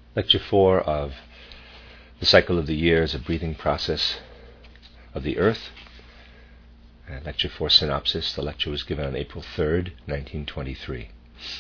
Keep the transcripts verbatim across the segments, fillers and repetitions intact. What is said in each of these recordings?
Lecture four of the cycle of the year as a breathing process of the earth. Uh, lecture four synopsis. The lecture was given on April third, nineteen twenty-three.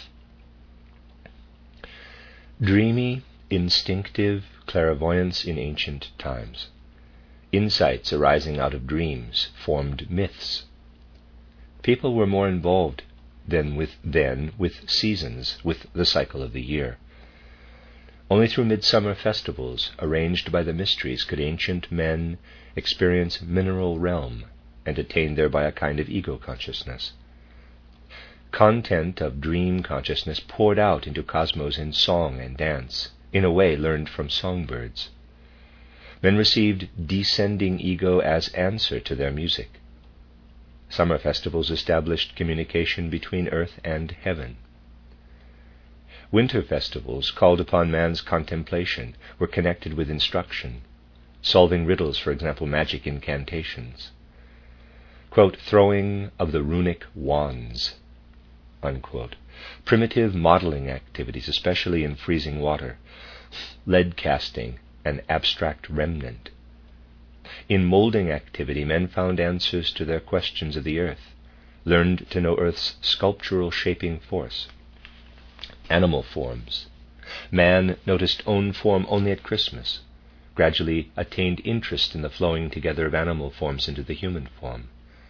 Dreamy, instinctive clairvoyance in ancient times. Insights arising out of dreams formed myths. People were more involved than with then with seasons, with the cycle of the year. Only through midsummer festivals arranged by the mysteries could ancient men experience mineral realm and attain thereby a kind of ego consciousness. Content of dream consciousness poured out into cosmos in song and dance, in a way learned from songbirds. Men received descending ego as answer to their music. Summer festivals established communication between earth and heaven. Winter festivals called upon man's contemplation, were connected with instruction, solving riddles, for example, magic incantations. Quote, throwing of the runic wands, unquote. Primitive modeling activities, especially in freezing water, lead casting, an abstract remnant. In molding activity, men found answers to their questions of the earth, learned to know earth's sculptural shaping force. Animal forms. Man noticed own form only at Christmas, gradually attained interest in the flowing together of animal forms into the human form.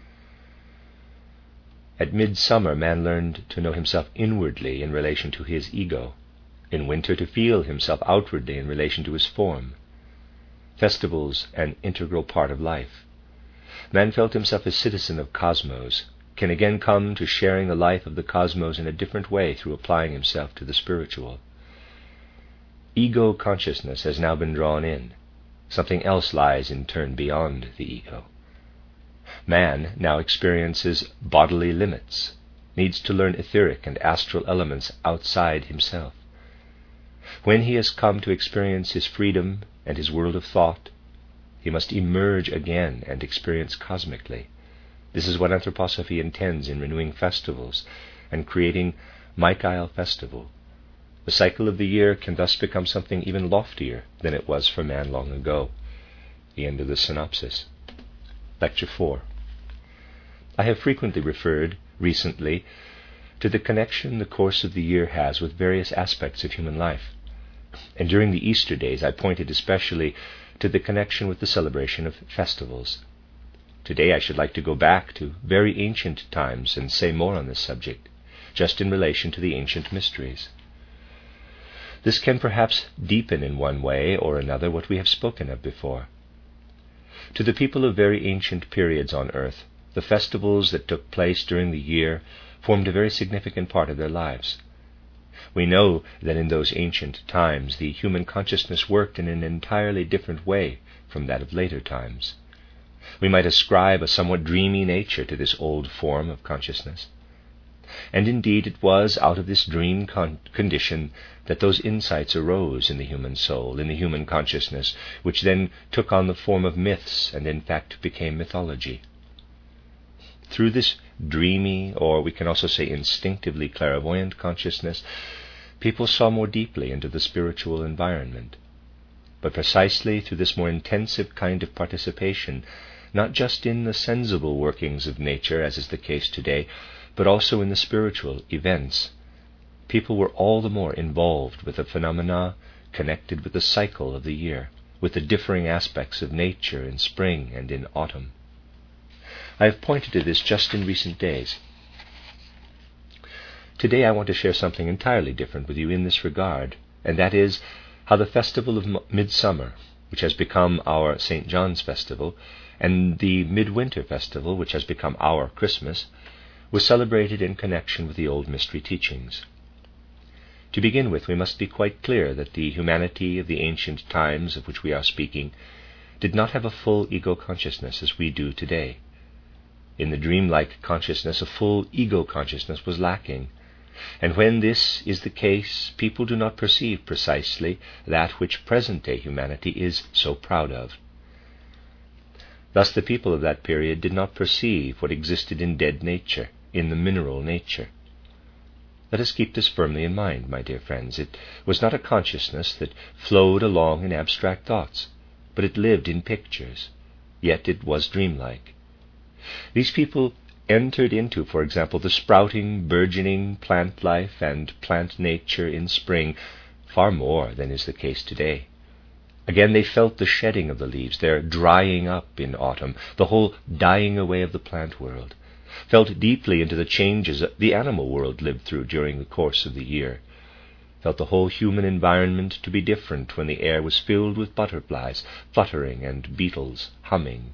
At midsummer, man learned to know himself inwardly in relation to his ego, in winter to feel himself outwardly in relation to his form. Festivals, an integral part of life. Man felt himself a citizen of cosmos, can again come to sharing the life of the cosmos in a different way through applying himself to the spiritual. Ego consciousness has now been drawn in. Something else lies in turn beyond the ego. Man now experiences bodily limits, needs to learn etheric and astral elements outside himself. When he has come to experience his freedom and his world of thought, he must emerge again and experience cosmically. This is what anthroposophy intends in renewing festivals and creating Michael Festival. The cycle of the year can thus become something even loftier than it was for man long ago. The end of the synopsis. Lecture four. I have frequently referred, recently, to the connection the course of the year has with various aspects of human life. And during the Easter days I pointed especially to the connection with the celebration of festivals. Today I should like to go back to very ancient times and say more on this subject, just in relation to the ancient mysteries. This can perhaps deepen in one way or another what we have spoken of before. To the people of very ancient periods on earth, the festivals that took place during the year formed a very significant part of their lives. We know that in those ancient times the human consciousness worked in an entirely different way from that of later times. We might ascribe a somewhat dreamy nature to this old form of consciousness. And indeed it was out of this dream con- condition that those insights arose in the human soul, in the human consciousness, which then took on the form of myths and in fact became mythology. Through this dreamy, or we can also say instinctively clairvoyant consciousness, people saw more deeply into the spiritual environment. But precisely through this more intensive kind of participation, not just in the sensible workings of nature, as is the case today, but also in the spiritual events, people were all the more involved with the phenomena connected with the cycle of the year, with the differing aspects of nature in spring and in autumn. I have pointed to this just in recent days. Today I want to share something entirely different with you in this regard, and that is how the festival of Midsummer, which has become our Saint John's Festival, and the Midwinter Festival, which has become our Christmas, was celebrated in connection with the old mystery teachings. To begin with, we must be quite clear that the humanity of the ancient times of which we are speaking did not have a full ego consciousness as we do today. In the dreamlike consciousness, a full ego consciousness was lacking, and when this is the case, people do not perceive precisely that which present-day humanity is so proud of. Thus the people of that period did not perceive what existed in dead nature, in the mineral nature. Let us keep this firmly in mind, my dear friends. It was not a consciousness that flowed along in abstract thoughts, but it lived in pictures, yet it was dreamlike. These people entered into, for example, the sprouting, burgeoning plant life and plant nature in spring far more than is the case today. Again, they felt the shedding of the leaves, their drying up in autumn, the whole dying away of the plant world, felt deeply into the changes the animal world lived through during the course of the year, felt the whole human environment to be different when the air was filled with butterflies fluttering and beetles humming.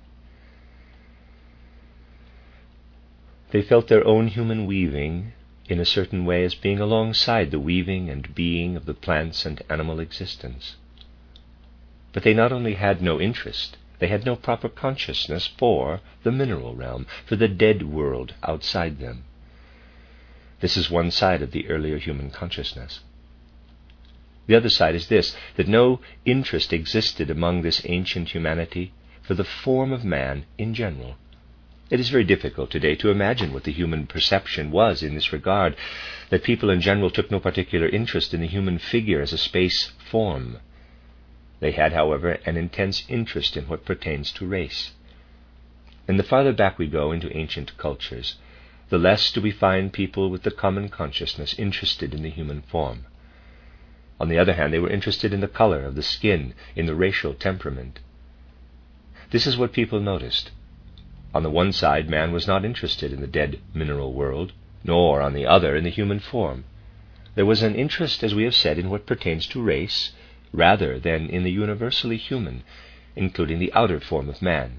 They felt their own human weaving in a certain way as being alongside the weaving and being of the plants and animal existence. But they not only had no interest, they had no proper consciousness for the mineral realm, for the dead world outside them. This is one side of the earlier human consciousness. The other side is this, that no interest existed among this ancient humanity for the form of man in general. It is very difficult today to imagine what the human perception was in this regard, that people in general took no particular interest in the human figure as a space form. They had, however, an intense interest in what pertains to race. And the farther back we go into ancient cultures, the less do we find people with the common consciousness interested in the human form. On the other hand, they were interested in the color of the skin, in the racial temperament. This is what people noticed. On the one side, man was not interested in the dead mineral world, nor, on the other, in the human form. There was an interest, as we have said, in what pertains to race, rather than in the universally human, including the outer form of man.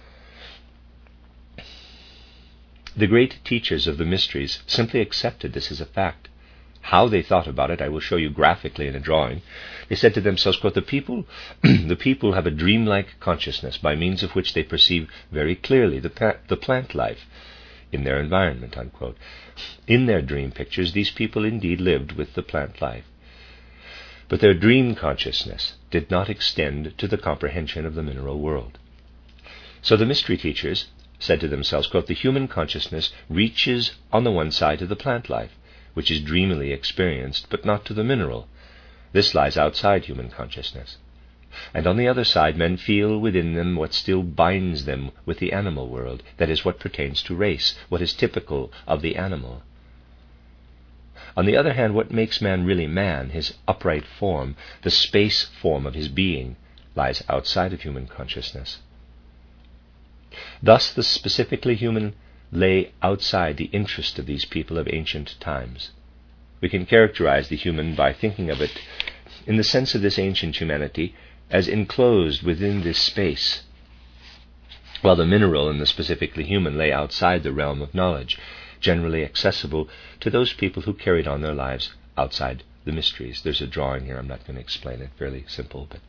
The great teachers of the mysteries simply accepted this as a fact. How they thought about it I will show you graphically in a drawing. They said to themselves, quote, the people the people have a dreamlike consciousness by means of which they perceive very clearly the, pa- the plant life in their environment, unquote. In their dream pictures, these people indeed lived with the plant life. But their dream consciousness did not extend to the comprehension of the mineral world. So the mystery teachers said to themselves, quote, the human consciousness reaches on the one side to the plant life, which is dreamily experienced, but not to the mineral. This lies outside human consciousness. And on the other side, men feel within them what still binds them with the animal world, that is, what pertains to race, what is typical of the animal. On the other hand, what makes man really man, his upright form, the space form of his being, lies outside of human consciousness. Thus the specifically human lay outside the interest of these people of ancient times. We can characterize the human by thinking of it in the sense of this ancient humanity as enclosed within this space, while the mineral and the specifically human lay outside the realm of knowledge, generally accessible to those people who carried on their lives outside the mysteries. There's a drawing here, I'm not going to explain it, fairly simple, but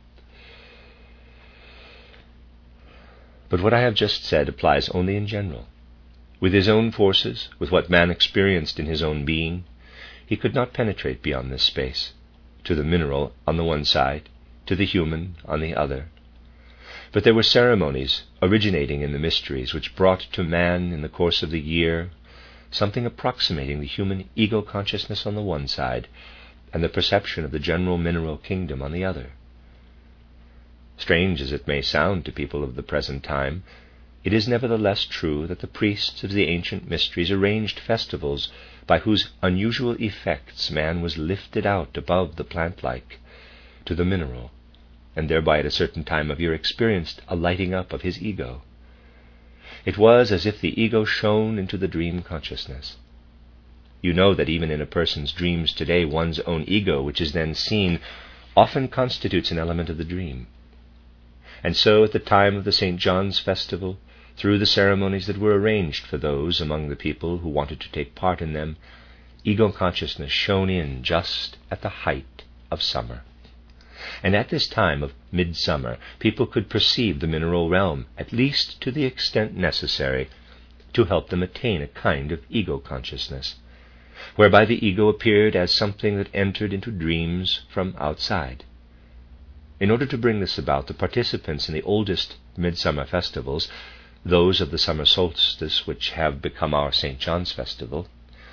But what I have just said applies only in general. With his own forces, with what man experienced in his own being, he could not penetrate beyond this space, to the mineral on the one side, to the human on the other. But there were ceremonies originating in the mysteries which brought to man in the course of the year something approximating the human ego consciousness on the one side and the perception of the general mineral kingdom on the other. Strange as it may sound to people of the present time, it is nevertheless true that the priests of the ancient mysteries arranged festivals by whose unusual effects man was lifted out above the plant-like to the mineral, and thereby at a certain time of year experienced a lighting up of his ego. It was as if the ego shone into the dream consciousness. You know that even in a person's dreams today, one's own ego, which is then seen, often constitutes an element of the dream. And so at the time of the Saint John's festival, through the ceremonies that were arranged for those among the people who wanted to take part in them, ego consciousness shone in just at the height of summer. And at this time of midsummer, people could perceive the mineral realm, at least to the extent necessary to help them attain a kind of ego consciousness, whereby the ego appeared as something that entered into dreams from outside. In order to bring this about, the participants in the oldest midsummer festivals, those of the summer solstice which have become our Saint John's festival,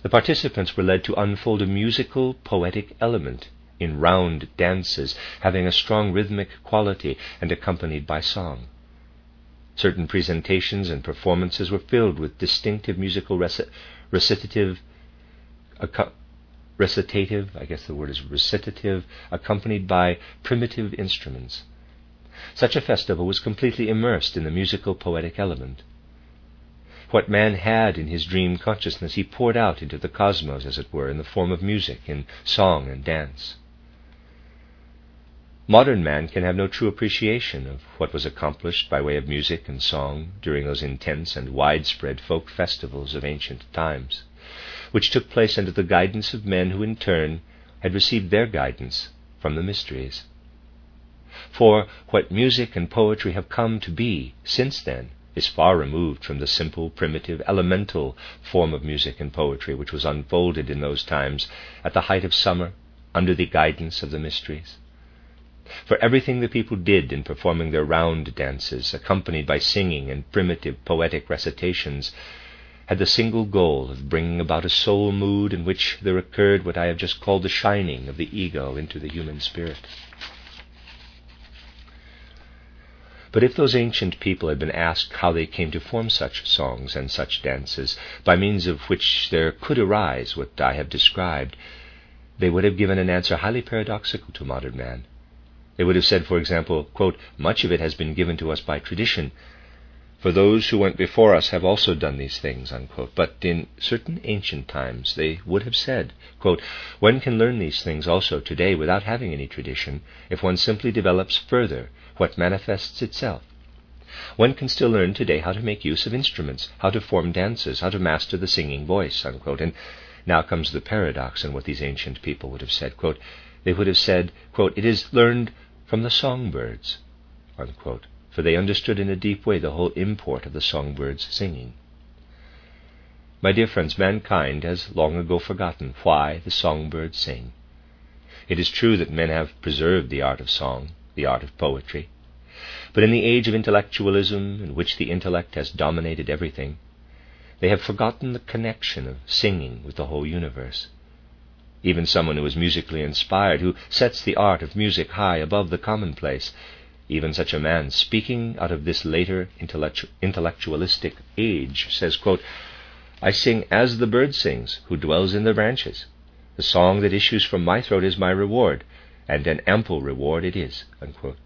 The participants were led to unfold a musical, poetic element in round dances, having a strong rhythmic quality and accompanied by song. Certain presentations and performances were filled with distinctive musical reci- recitative, acco- recitative, I guess the word is recitative, accompanied by primitive instruments. Such a festival was completely immersed in the musical, poetic element. What man had in his dream consciousness he poured out into the cosmos, as it were, in the form of music, in song and dance. Modern man can have no true appreciation of what was accomplished by way of music and song during those intense and widespread folk festivals of ancient times, which took place under the guidance of men who in turn had received their guidance from the mysteries. For what music and poetry have come to be since then is far removed from the simple, primitive, elemental form of music and poetry which was unfolded in those times at the height of summer under the guidance of the mysteries. For everything the people did in performing their round dances, accompanied by singing and primitive poetic recitations, had the single goal of bringing about a soul mood in which there occurred what I have just called the shining of the ego into the human spirit. But if those ancient people had been asked how they came to form such songs and such dances, by means of which there could arise what I have described, they would have given an answer highly paradoxical to modern man. They would have said, for example, quote, "Much of it has been given to us by tradition, for those who went before us have also done these things," unquote. But in certain ancient times they would have said, quote, "One can learn these things also today without having any tradition, if one simply develops further what manifests itself. One can still learn today how to make use of instruments, how to form dances, how to master the singing voice," unquote. And now comes the paradox in what these ancient people would have said, quote, they would have said, quote, "It is learned from the songbirds," unquote, for they understood in a deep way the whole import of the songbirds' singing. My dear friends, mankind has long ago forgotten why the songbirds sing. It is true that men have preserved the art of song, the art of poetry, but in the age of intellectualism, in which the intellect has dominated everything, they have forgotten the connection of singing with the whole universe. Even someone who is musically inspired, who sets the art of music high above the commonplace, even such a man, speaking out of this later intellectu- intellectualistic age, says, quote, "I sing as the bird sings, who dwells in the branches. The song that issues from my throat is my reward, and an ample reward it is," unquote.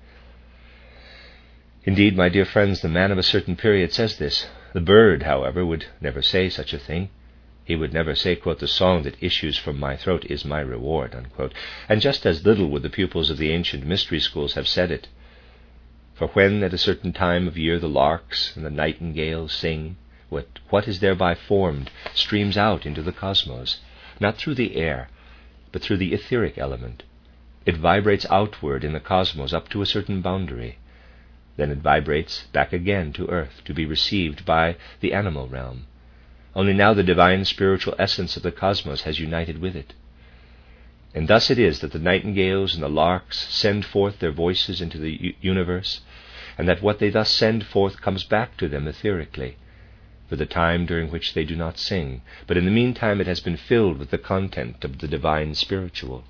Indeed, my dear friends, the man of a certain period says this. The bird, however, would never say such a thing. He would never say, quote, "The song that issues from my throat is my reward," unquote. And just as little would the pupils of the ancient mystery schools have said it. For when at a certain time of year the larks and the nightingales sing, what, what is thereby formed streams out into the cosmos, not through the air, but through the etheric element. It vibrates outward in the cosmos up to a certain boundary. Then it vibrates back again to earth to be received by the animal realm. Only now the divine spiritual essence of the cosmos has united with it. And thus it is that the nightingales and the larks send forth their voices into the u- universe, and that what they thus send forth comes back to them etherically, for the time during which they do not sing, but in the meantime it has been filled with the content of the divine spiritual.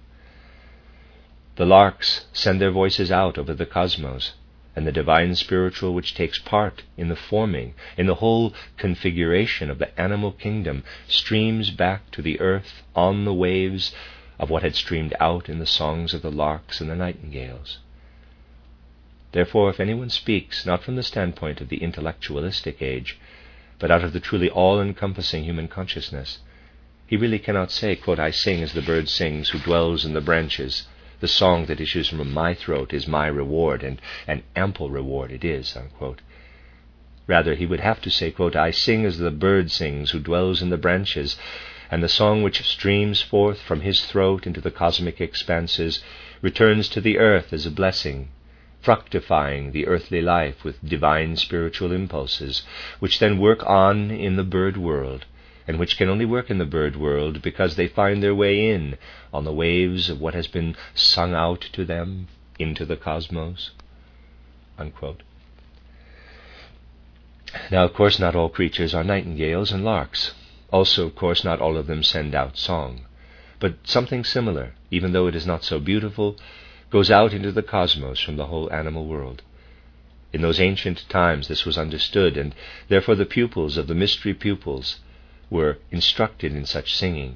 The larks send their voices out over the cosmos, and the divine spiritual which takes part in the forming, in the whole configuration of the animal kingdom, streams back to the earth on the waves of what had streamed out in the songs of the larks and the nightingales. Therefore, if anyone speaks not from the standpoint of the intellectualistic age, but out of the truly all-encompassing human consciousness, he really cannot say, quote, "I sing as the bird sings who dwells in the branches. The song that issues from my throat is my reward, and an ample reward it is," unquote. Rather, he would have to say, quote, "I sing as the bird sings who dwells in the branches, and the song which streams forth from his throat into the cosmic expanses returns to the earth as a blessing, fructifying the earthly life with divine spiritual impulses, which then work on in the bird world, and which can only work in the bird world because they find their way in on the waves of what has been sung out to them into the cosmos," unquote. Now, of course, not all creatures are nightingales and larks. Also, of course, not all of them send out song, but something similar, even though it is not so beautiful, goes out into the cosmos from the whole animal world. In those ancient times this was understood, and therefore the pupils of the mystery pupils were instructed in such singing.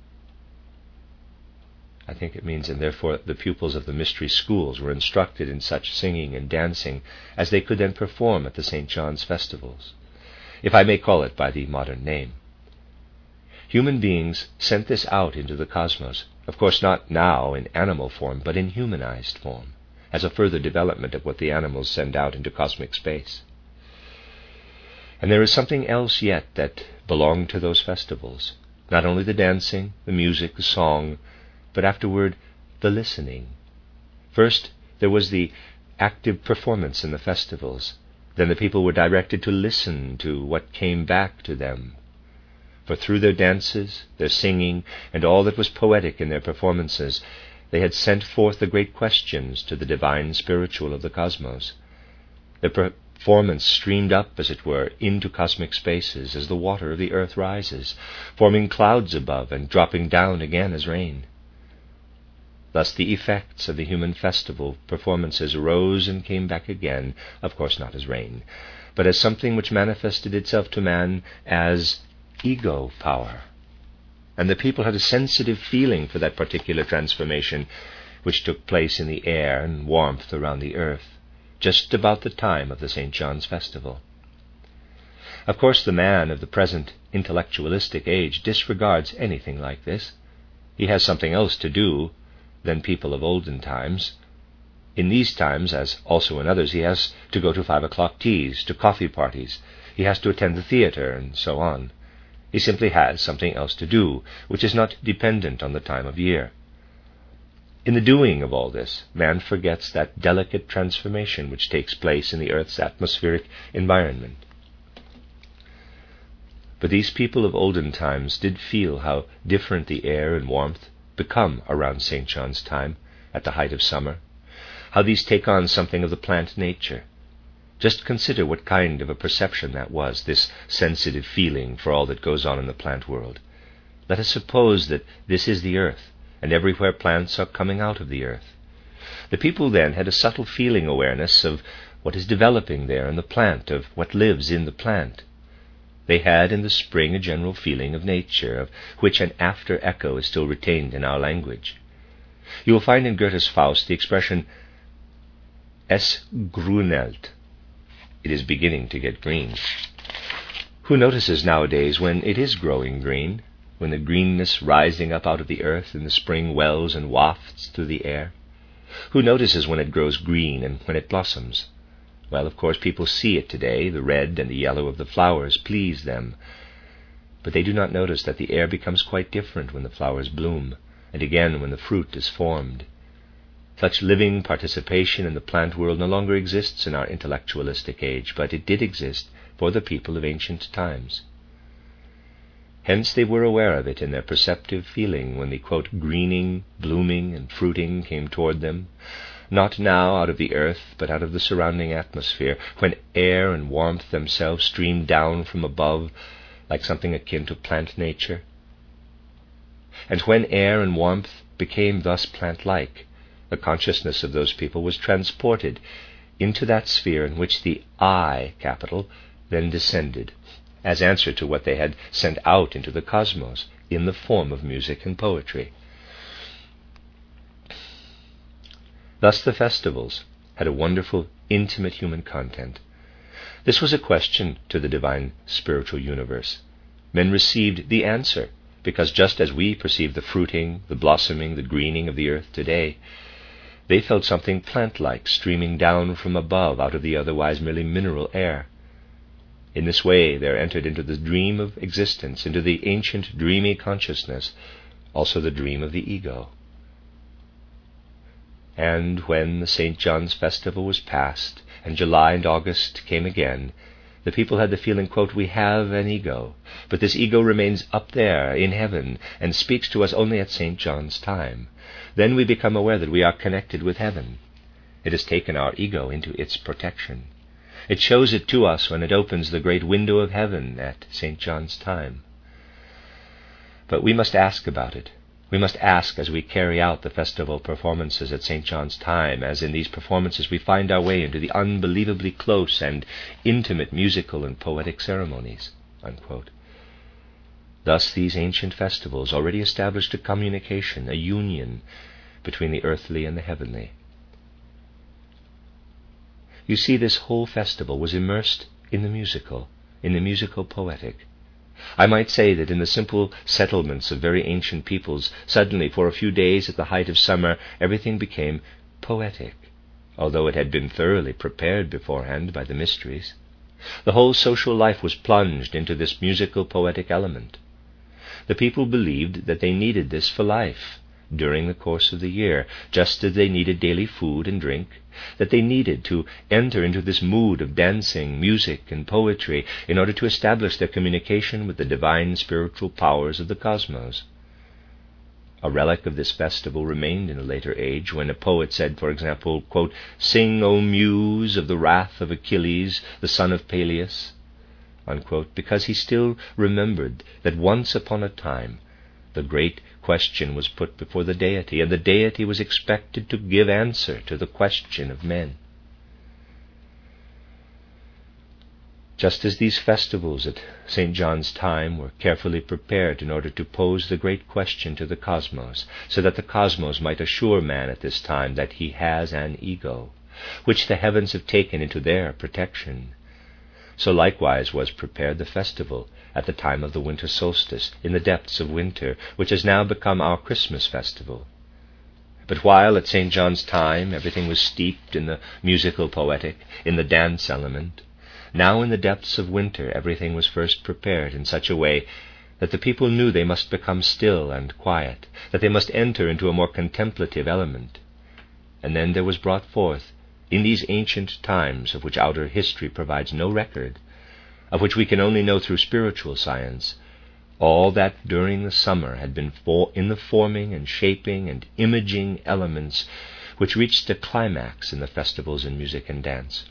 I think it means, and therefore the pupils of the mystery schools were instructed in such singing and dancing as they could then perform at the Saint John's festivals, if I may call it by the modern name. Human beings sent this out into the cosmos, of course not now in animal form, but in humanized form, as a further development of what the animals send out into cosmic space. And there is something else yet that belonged to those festivals, not only the dancing, the music, the song, but afterward the listening. First there was the active performance in the festivals. Then the people were directed to listen to what came back to them. For through their dances, their singing, and all that was poetic in their performances, they had sent forth the great questions to the divine spiritual of the cosmos. Their performance streamed up, as it were, into cosmic spaces as the water of the earth rises, forming clouds above and dropping down again as rain. Thus the effects of the human festival performances rose and came back again, of course not as rain, but as something which manifested itself to man as ego power. And the people had a sensitive feeling for that particular transformation which took place in the air and warmth around the earth, just about the time of the Saint John's festival. Of course, the man of the present intellectualistic age disregards anything like this. He has something else to do than people of olden times. In these times, as also in others, he has to go to five o'clock teas, to coffee parties, he has to attend the theatre, and so on. He simply has something else to do, which is not dependent on the time of year. In the doing of all this, man forgets that delicate transformation which takes place in the earth's atmospheric environment. But these people of olden times did feel how different the air and warmth become around Saint John's time, at the height of summer, how these take on something of the plant nature. Just consider what kind of a perception that was, this sensitive feeling for all that goes on in the plant world. Let us suppose that this is the earth, and everywhere plants are coming out of the earth. The people then had a subtle feeling awareness of what is developing there in the plant, of what lives in the plant. They had in the spring a general feeling of nature, of which an after echo is still retained in our language. You will find in Goethe's Faust the expression "es grünelt." It is beginning to get green. Who notices nowadays when it is growing green, when the greenness rising up out of the earth in the spring wells and wafts through the air? Who notices when it grows green and when it blossoms? Well, of course, people see it today. The red and the yellow of the flowers please them. But they do not notice that the air becomes quite different when the flowers bloom, and again when the fruit is formed. Such living participation in the plant world no longer exists in our intellectualistic age, but it did exist for the people of ancient times. Hence they were aware of it in their perceptive feeling when the, quote, greening, blooming, and fruiting came toward them, not now out of the earth, but out of the surrounding atmosphere, when air and warmth themselves streamed down from above like something akin to plant nature. And when air and warmth became thus plant-like, the consciousness of those people was transported into that sphere in which the I capital then descended, as answer to what they had sent out into the cosmos in the form of music and poetry. Thus the festivals had a wonderful, intimate human content. This was a question to the divine spiritual universe. Men received the answer, because just as we perceive the fruiting, the blossoming, the greening of the earth today, they felt something plant-like streaming down from above out of the otherwise merely mineral air. In this way there entered into the dream of existence, into the ancient dreamy consciousness, also the dream of the ego. And when the Saint John's festival was past, and July and August came again, the people had the feeling, quote, we have an ego, but this ego remains up there in heaven and speaks to us only at Saint John's time. Then we become aware that we are connected with heaven. It has taken our ego into its protection. It shows it to us when it opens the great window of heaven at Saint John's time. But we must ask about it. We must ask as we carry out the festival performances at Saint John's time, as in these performances we find our way into the unbelievably close and intimate musical and poetic ceremonies." Unquote. Thus these ancient festivals already established a communication, a union between the earthly and the heavenly. You see, this whole festival was immersed in the musical, in the musical poetic. I might say that in the simple settlements of very ancient peoples, suddenly, for a few days at the height of summer, everything became poetic, although it had been thoroughly prepared beforehand by the mysteries. The whole social life was plunged into this musical poetic element. The people believed that they needed this for life during the course of the year, just as they needed daily food and drink, that they needed to enter into this mood of dancing, music, and poetry in order to establish their communication with the divine spiritual powers of the cosmos. A relic of this festival remained in a later age, when a poet said, for example, quote, "Sing, O muse, of the wrath of Achilles, the son of Peleus," unquote, because he still remembered that once upon a time the great question was put before the deity, and the deity was expected to give answer to the question of men. Just as these festivals at Saint John's time were carefully prepared in order to pose the great question to the cosmos, so that the cosmos might assure man at this time that he has an ego, which the heavens have taken into their protection, so likewise was prepared the festival at the time of the winter solstice, in the depths of winter, which has now become our Christmas festival. But while at Saint John's time everything was steeped in the musical poetic, in the dance element, now in the depths of winter everything was first prepared in such a way that the people knew they must become still and quiet, that they must enter into a more contemplative element. And then there was brought forth, in these ancient times of which outer history provides no record, of which we can only know through spiritual science, all that during the summer had been for in the forming and shaping and imaging elements which reached a climax in the festivals in music and dance.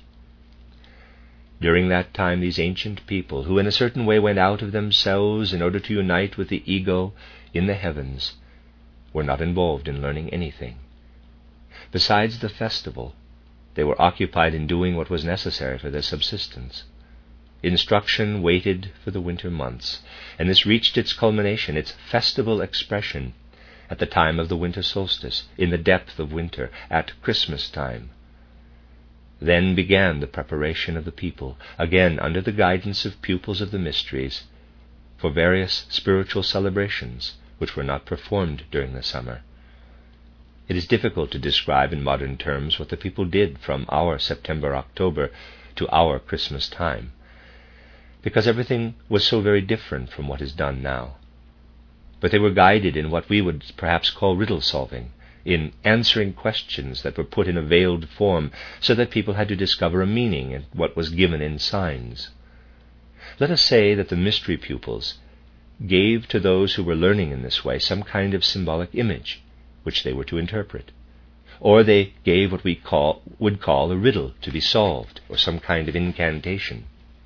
During that time these ancient people, who in a certain way went out of themselves in order to unite with the ego in the heavens, were not involved in learning anything. Besides the festival, they were occupied in doing what was necessary for their subsistence. Instruction waited for the winter months, and this reached its culmination, its festival expression, at the time of the winter solstice, in the depth of winter, at Christmas time. Then began the preparation of the people, again under the guidance of pupils of the mysteries, for various spiritual celebrations which were not performed during the summer. It is difficult to describe in modern terms what the people did from our September-October to our Christmas time, because everything was so very different from what is done now. But they were guided in what we would perhaps call riddle-solving, in answering questions that were put in a veiled form, so that people had to discover a meaning in what was given in signs. Let us say that the mystery pupils gave to those who were learning in this way some kind of symbolic image, which they were to interpret. Or they gave what we call, would call a riddle to be solved, or some kind of incantation.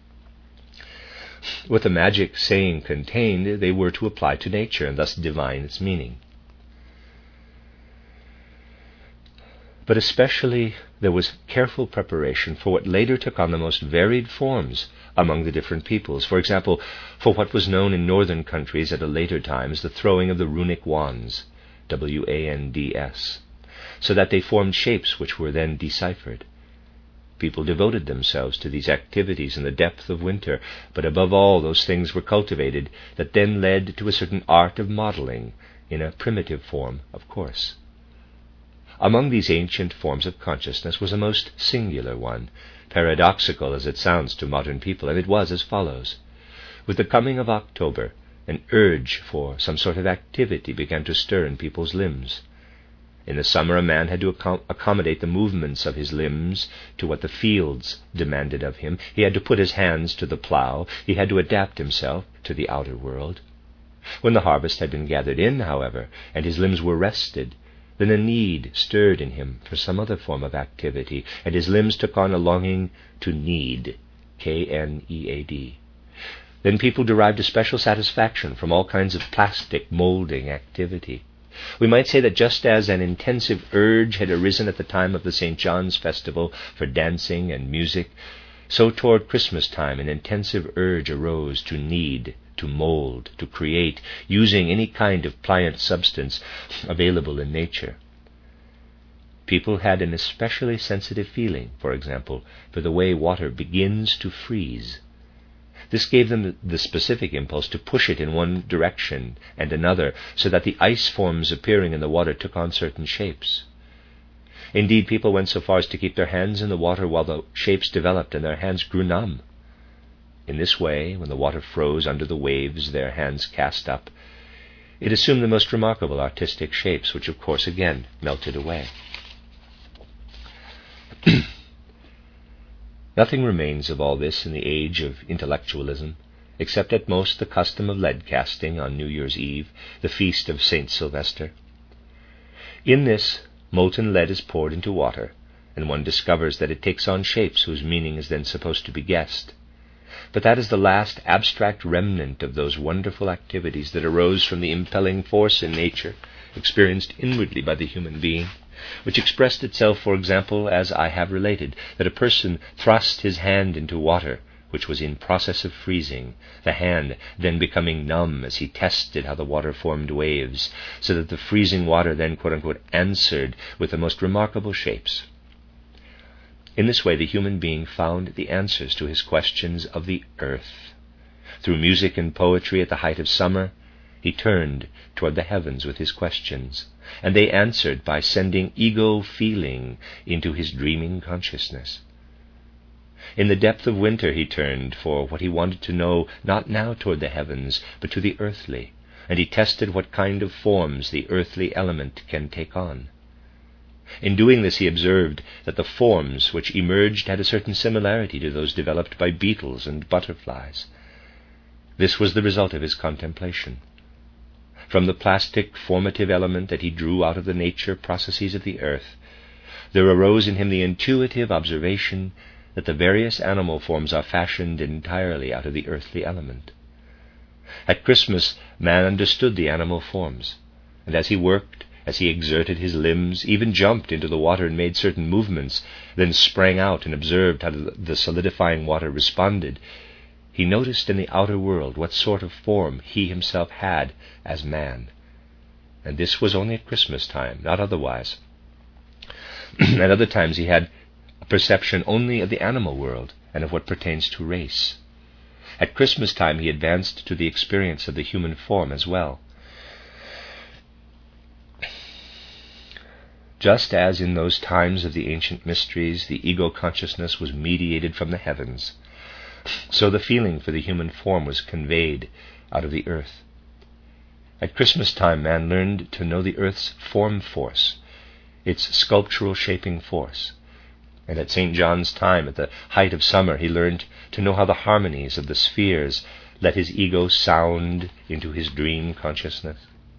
What the magic saying contained, they were to apply to nature, and thus divine its meaning. But especially there was careful preparation for what later took on the most varied forms among the different peoples. For example, for what was known in northern countries at a later time as the throwing of the runic wands, W A N D S, so that they formed shapes which were then deciphered. People devoted themselves to these activities in the depth of winter, but above all those things were cultivated that then led to a certain art of modeling, in a primitive form, of course. Among these ancient forms of consciousness was a most singular one, paradoxical as it sounds to modern people, and it was as follows. With the coming of October, an urge for some sort of activity began to stir in people's limbs. In the summer a man had to accom- accommodate the movements of his limbs to what the fields demanded of him. He had to put his hands to the plow. He had to adapt himself to the outer world. When the harvest had been gathered in, however, and his limbs were rested, then a need stirred in him for some other form of activity, and his limbs took on a longing to knead, K N E A D. Then people derived a special satisfaction from all kinds of plastic molding activity. We might say that just as an intensive urge had arisen at the time of the Saint John's festival for dancing and music, so toward Christmas time an intensive urge arose to knead, to mold, to create, using any kind of pliant substance available in nature. People had an especially sensitive feeling, for example, for the way water begins to freeze. This gave them the specific impulse to push it in one direction and another, so that the ice forms appearing in the water took on certain shapes. Indeed, people went so far as to keep their hands in the water while the shapes developed and their hands grew numb. In this way, when the water froze under the waves their hands cast up, it assumed the most remarkable artistic shapes, which of course again melted away. Nothing remains of all this in the age of intellectualism, except at most the custom of lead casting on New Year's Eve, the feast of Saint Sylvester. In this, molten lead is poured into water, and one discovers that it takes on shapes whose meaning is then supposed to be guessed. But that is the last abstract remnant of those wonderful activities that arose from the impelling force in nature, experienced inwardly by the human being, which expressed itself, for example, as I have related, that a person thrust his hand into water, which was in process of freezing, the hand then becoming numb as he tested how the water formed waves, so that the freezing water then, quote-unquote, answered with the most remarkable shapes. In this way, the human being found the answers to his questions of the earth. Through music and poetry at the height of summer, he turned toward the heavens with his questions, and they answered by sending ego feeling into his dreaming consciousness. In the depth of winter he turned for what he wanted to know, not now toward the heavens, but to the earthly, and he tested what kind of forms the earthly element can take on. In doing this he observed that the forms which emerged had a certain similarity to those developed by beetles and butterflies. This was the result of his contemplation. From the plastic formative element that he drew out of the nature processes of the earth, there arose in him the intuitive observation that the various animal forms are fashioned entirely out of the earthly element. At Christmas, man understood the animal forms, and as he worked, as he exerted his limbs, even jumped into the water and made certain movements, then sprang out and observed how the solidifying water responded, he noticed in the outer world what sort of form he himself had as man. And this was only at Christmas time, not otherwise. At other times he had a perception only of the animal world and of what pertains to race. At Christmas time he advanced to the experience of the human form as well. Just as in those times of the ancient mysteries the ego consciousness was mediated from the heavens, so the feeling for the human form was conveyed out of the earth. At Christmas time man learned to know the earth's form force, its sculptural shaping force. And at Saint John's time, at the height of summer, he learned to know how the harmonies of the spheres let his ego sound into his dream consciousness.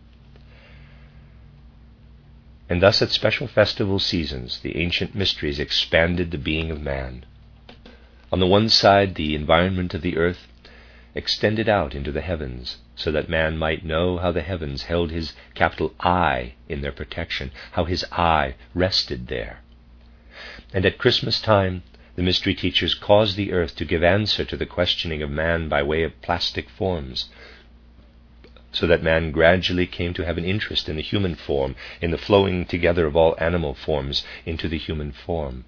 And thus at special festival seasons, the ancient mysteries expanded the being of man. On the one side, the environment of the earth extended out into the heavens, so that man might know how the heavens held his capital I in their protection, how his I rested there. And at Christmas time, the mystery teachers caused the earth to give answer to the questioning of man by way of plastic forms, so that man gradually came to have an interest in the human form, in the flowing together of all animal forms into the human form.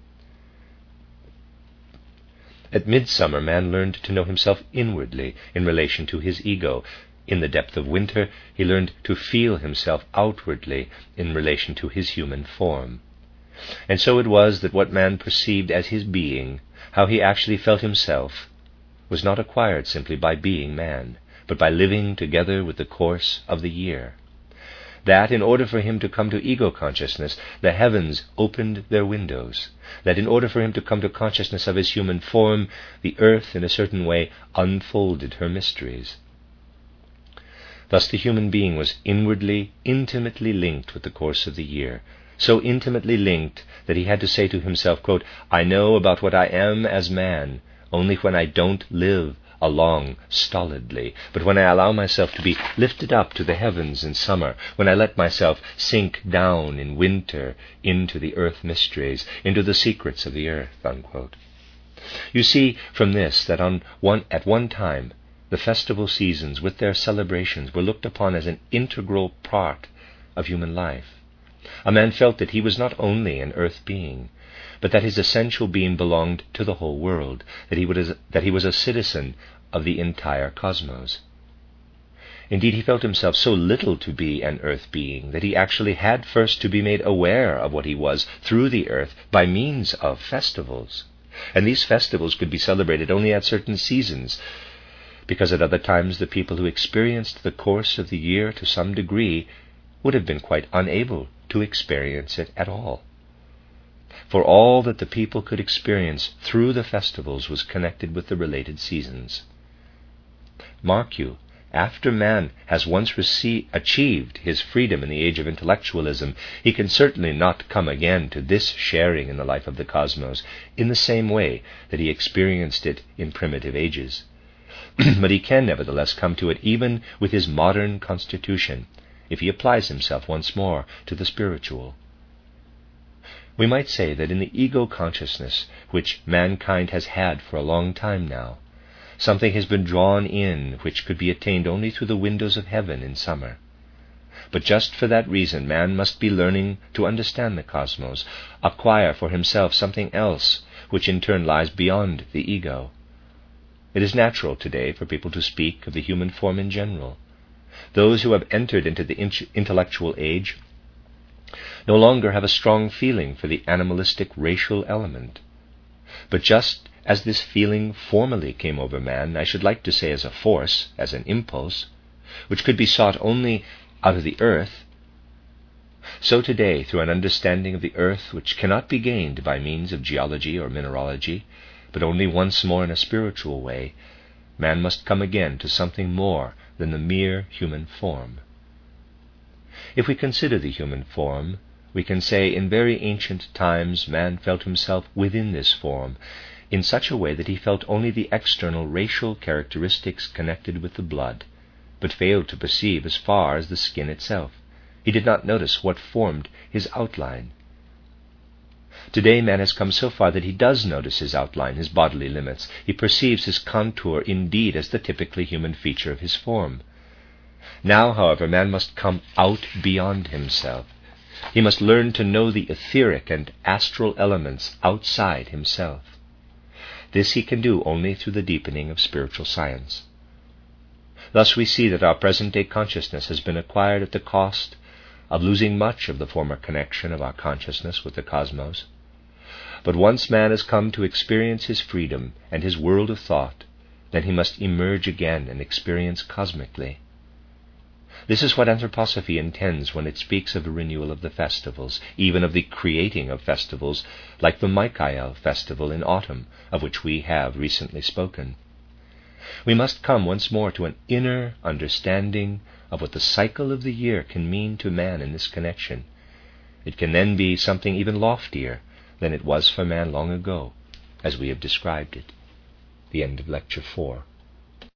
At midsummer, man learned to know himself inwardly in relation to his ego. In the depth of winter, he learned to feel himself outwardly in relation to his human form. And so it was that what man perceived as his being, how he actually felt himself, was not acquired simply by being man, but by living together with the course of the year. That in order for him to come to ego consciousness, the heavens opened their windows. That in order for him to come to consciousness of his human form, the earth in a certain way unfolded her mysteries. Thus the human being was inwardly, intimately linked with the course of the year, so intimately linked that he had to say to himself, quote, "I know about what I am as man only when I don't live along stolidly, but when I allow myself to be lifted up to the heavens in summer, when I let myself sink down in winter into the earth mysteries, into the secrets of the earth." Unquote. You see from this that on one, at one time the festival seasons with their celebrations were looked upon as an integral part of human life. A man felt that he was not only an earth being, but that his essential being belonged to the whole world, that he was, that he was a citizen of the entire cosmos. Indeed, he felt himself so little to be an earth being that he actually had first to be made aware of what he was through the earth by means of festivals. And these festivals could be celebrated only at certain seasons, because at other times the people who experienced the course of the year to some degree would have been quite unable to experience it at all. For all that the people could experience through the festivals was connected with the related seasons. Mark you, after man has once received, achieved his freedom in the age of intellectualism, he can certainly not come again to this sharing in the life of the cosmos in the same way that he experienced it in primitive ages. But he can nevertheless come to it even with his modern constitution, if he applies himself once more to the spiritual. We might say that in the ego consciousness which mankind has had for a long time now, something has been drawn in which could be attained only through the windows of heaven in summer. But just for that reason, man must be learning to understand the cosmos, acquire for himself something else which in turn lies beyond the ego. It is natural today for people to speak of the human form in general. Those who have entered into the intellectual age no longer have a strong feeling for the animalistic racial element. But just as this feeling formerly came over man, I should like to say as a force, as an impulse, which could be sought only out of the earth, so today, through an understanding of the earth which cannot be gained by means of geology or mineralogy, but only once more in a spiritual way, man must come again to something more than the mere human form. If we consider the human form, we can say in very ancient times man felt himself within this form, in such a way that he felt only the external racial characteristics connected with the blood, but failed to perceive as far as the skin itself. He did not notice what formed his outline. Today man has come so far that he does notice his outline, his bodily limits. He perceives his contour indeed as the typically human feature of his form. Now, however, man must come out beyond himself. He must learn to know the etheric and astral elements outside himself. This he can do only through the deepening of spiritual science. Thus we see that our present-day consciousness has been acquired at the cost of losing much of the former connection of our consciousness with the cosmos. But once man has come to experience his freedom and his world of thought, then he must emerge again and experience cosmically. This is what anthroposophy intends when it speaks of a renewal of the festivals, even of the creating of festivals, like the Michael festival in autumn, of which we have recently spoken. We must come once more to an inner understanding of what the cycle of the year can mean to man in this connection. It can then be something even loftier than it was for man long ago, as we have described it. The end of Lecture four.